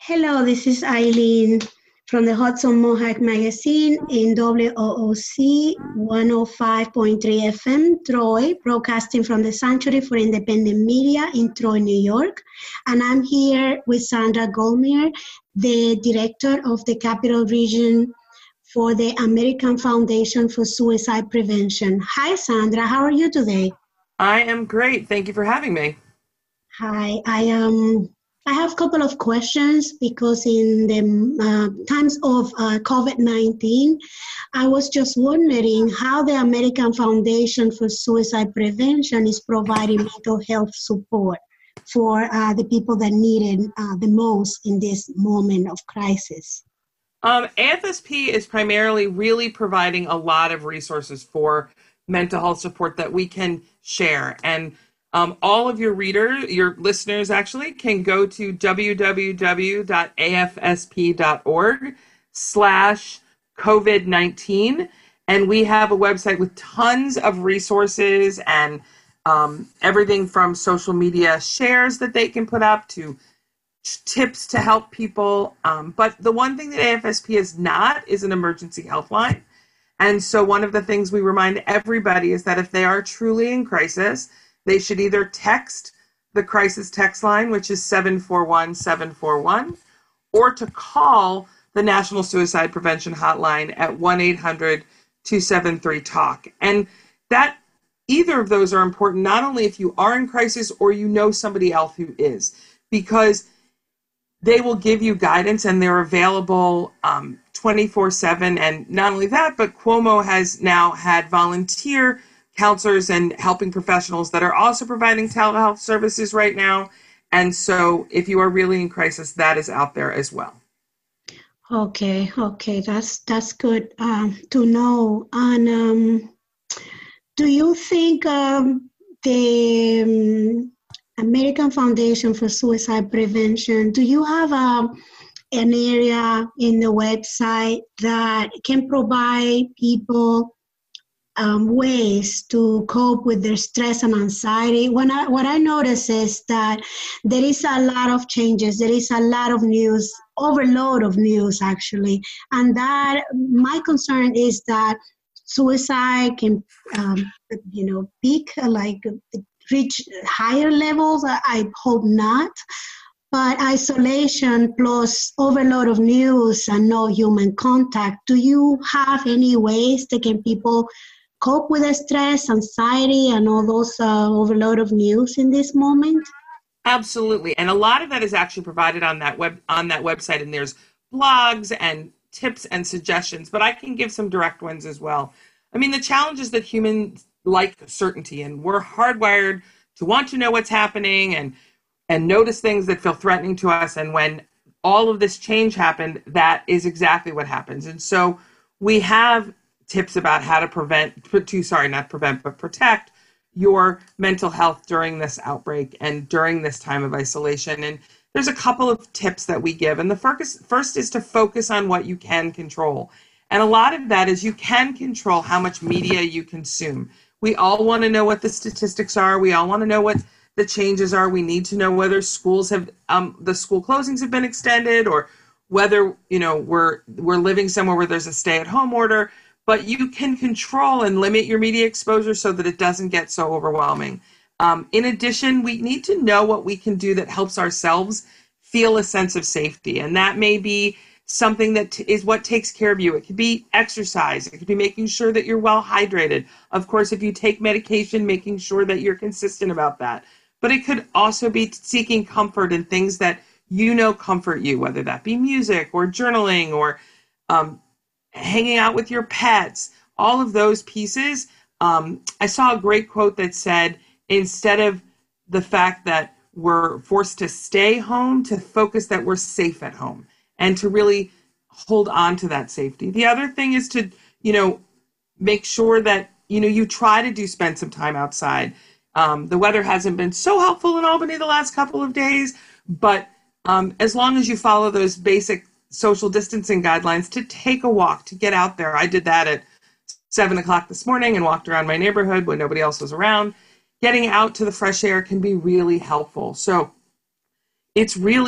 Hello, this is Eileen from the Hudson Mohawk Magazine in WOOC 105.3 FM, Troy, broadcasting from the Sanctuary for Independent Media in Troy, New York. And I'm here with Sandra Goldmere, the director of the Capital Region for the American Foundation for Suicide Prevention. Hi, Sandra. How are you today? I am great. Thank you for having me. Hi, I have a couple of questions because in the times of COVID-19, I was just wondering how the American Foundation for Suicide Prevention is providing mental health support for the people that need it the most in this moment of crisis. AFSP is primarily really providing a lot of resources for mental health support that we can share. And all of your listeners actually, can go to www.afsp.org/COVID-19. And we have a website with tons of resources and everything from social media shares that they can put up to tips to help people. But the one thing that AFSP is not is an emergency health line. And so one of the things we remind everybody is that if they are truly in crisis, they should either text the crisis text line, which is 741-741, or to call the National Suicide Prevention Hotline at 1-800-273-TALK. And that either of those are important, not only if you are in crisis or you know somebody else who is, because they will give you guidance and they're available 24/7. And not only that, but Cuomo has now had volunteer counselors and helping professionals that are also providing telehealth services right now. And so if you are really in crisis, that is out there as well. Okay, that's good to know. And do you think the American Foundation for Suicide Prevention, do you have an area in the website that can provide people ways to cope with their stress and anxiety? What I notice is that there is a lot of changes, there is a lot of news, overload of news actually, and that my concern is that suicide can, peak, like reach higher levels. I hope not. But isolation plus overload of news and no human contact, do you have any ways that can people cope with the stress, anxiety, and all those overload of news in this moment? Absolutely. And a lot of that is actually provided on that website, and there's blogs and tips and suggestions, but I can give some direct ones as well. I mean, the challenge is that humans like certainty, and we're hardwired to want to know what's happening and notice things that feel threatening to us. And when all of this change happened, that is exactly what happens. And so we have tips about how to protect your mental health during this outbreak and during this time of isolation. And there's a couple of tips that we give. And the first is to focus on what you can control. And a lot of that is you can control how much media you consume. We all want to know what the statistics are. We all want to know what the changes are. We need to know whether the school closings have been extended, or whether, we're living somewhere where there's a stay-at-home order. But you can control and limit your media exposure so that it doesn't get so overwhelming. In addition, we need to know what we can do that helps ourselves feel a sense of safety. And that may be something that is what takes care of you. It could be exercise. It could be making sure that you're well hydrated. Of course, if you take medication, making sure that you're consistent about that. But it could also be seeking comfort in things that comfort you, whether that be music or journaling or hanging out with your pets, all of those pieces. I saw a great quote that said, instead of the fact that we're forced to stay home, to focus that we're safe at home and to really hold on to that safety. The other thing is to, make sure that, you try to spend some time outside. The weather hasn't been so helpful in Albany the last couple of days, but as long as you follow those basic social distancing guidelines, to take a walk, to get out there. I did that at 7:00 this morning and walked around my neighborhood when nobody else was around. Getting out to the fresh air can be really helpful. So it's really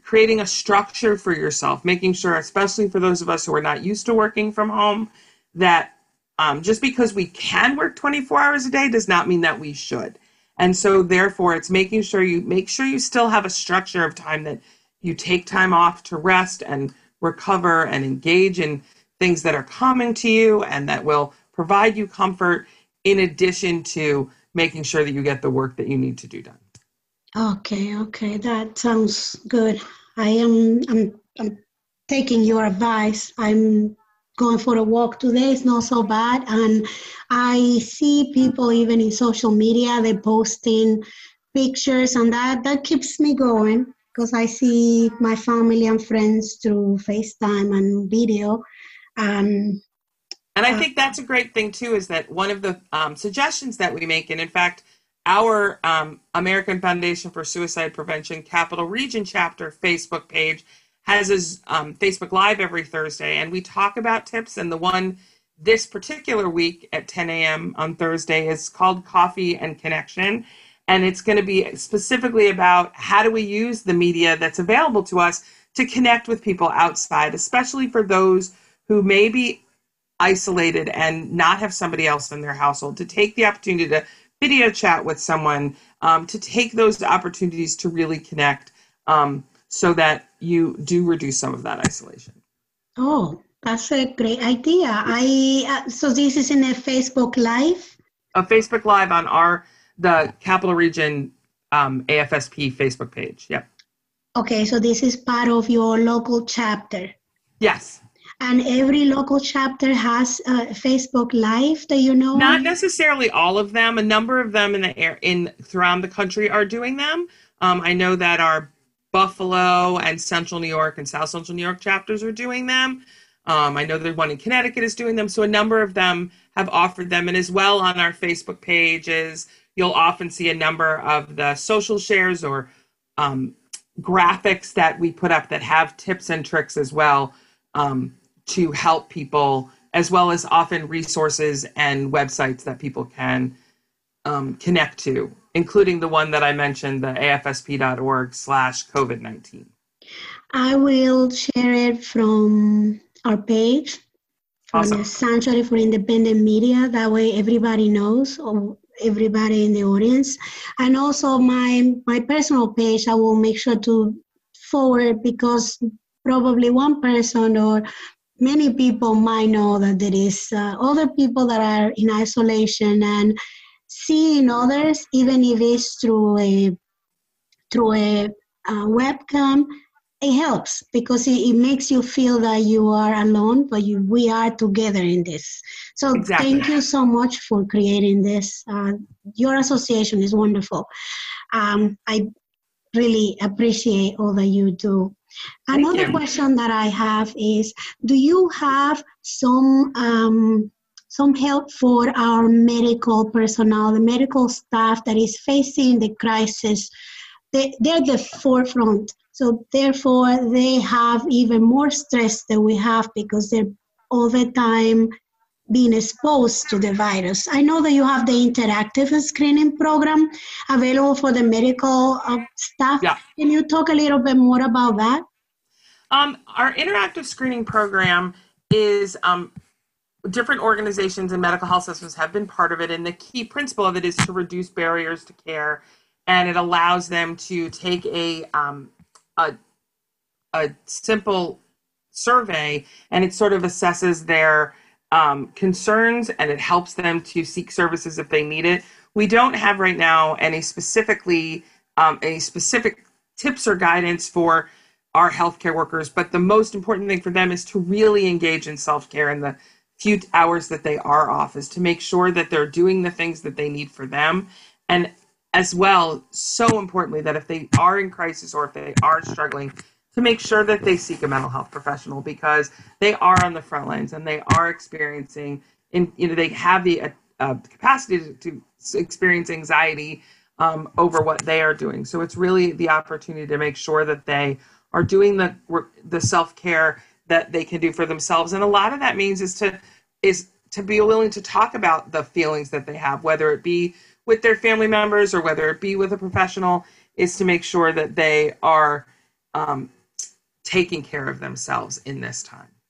creating a structure for yourself, making sure, especially for those of us who are not used to working from home, that just because we can work 24 hours a day does not mean that we should. And so therefore it's making sure you still have a structure of time, that you take time off to rest and recover and engage in things that are common to you and that will provide you comfort, in addition to making sure that you get the work that you need to do done. Okay, that sounds good. I'm taking your advice. I'm going for a walk today. It's not so bad, and I see people even in social media, they're posting pictures, and that keeps me going because I see my family and friends through FaceTime and video. And I think that's a great thing too, is that one of the suggestions that we make, and in fact, our American Foundation for Suicide Prevention Capital Region chapter Facebook page has a Facebook Live every Thursday, and we talk about tips. And the one this particular week at 10 a.m. on Thursday is called Coffee and Connection. And it's going to be specifically about how do we use the media that's available to us to connect with people outside, especially for those who may be isolated and not have somebody else in their household, to take the opportunity to video chat with someone, to take those opportunities to really connect, so that you do reduce some of that isolation. Oh, that's a great idea. So this is in a Facebook Live? A Facebook Live on the Capital Region AFSP Facebook page. Yep. Okay, so this is part of your local chapter. Yes. And every local chapter has a Facebook Live that you know? Not necessarily all of them. A number of them throughout the country are doing them. I know that our Buffalo and Central New York and South Central New York chapters are doing them. I know there's one in Connecticut is doing them. So a number of them have offered them. And as well on our Facebook pages, you'll often see a number of the social shares or graphics that we put up that have tips and tricks as well, to help people, as well as often resources and websites that people can connect to, including the one that I mentioned, the afsp.org/COVID-19. I will share it from our page, from Awesome. the Sanctuary for Independent Media. That way everybody knows, or everybody in the audience. And also my personal page, I will make sure to forward, because probably one person or many people might know that there is other people that are in isolation, and seeing others, even if it's through a webcam, it helps, because it makes you feel that you are alone, but we are together in this. So Exactly. Thank you so much for creating this. Your association is wonderful. I really appreciate all that you do. Another question that I have is, do you have some help for our medical personnel, the medical staff that is facing the crisis? They're the forefront, so therefore they have even more stress than we have, because they're all the time being exposed to the virus. I know that you have the interactive screening program available for the medical staff. Yeah. Can you talk a little bit more about that? Our interactive screening program is different organizations and medical health systems have been part of it, and the key principle of it is to reduce barriers to care, and it allows them to take a simple survey, and it sort of assesses their concerns, and it helps them to seek services if they need it. We don't have right now any specific tips or guidance for our healthcare workers, but the most important thing for them is to really engage in self-care in the few hours that they are off, is to make sure that they're doing the things that they need for them. And as well, so importantly, that if they are in crisis or if they are struggling, to make sure that they seek a mental health professional, because they are on the front lines and they are experiencing, they have the capacity to experience anxiety over what they are doing. So it's really the opportunity to make sure that they are doing the self-care that they can do for themselves. And a lot of that means is to be willing to talk about the feelings that they have, whether it be with their family members or whether it be with a professional, is to make sure that they are taking care of themselves in this time.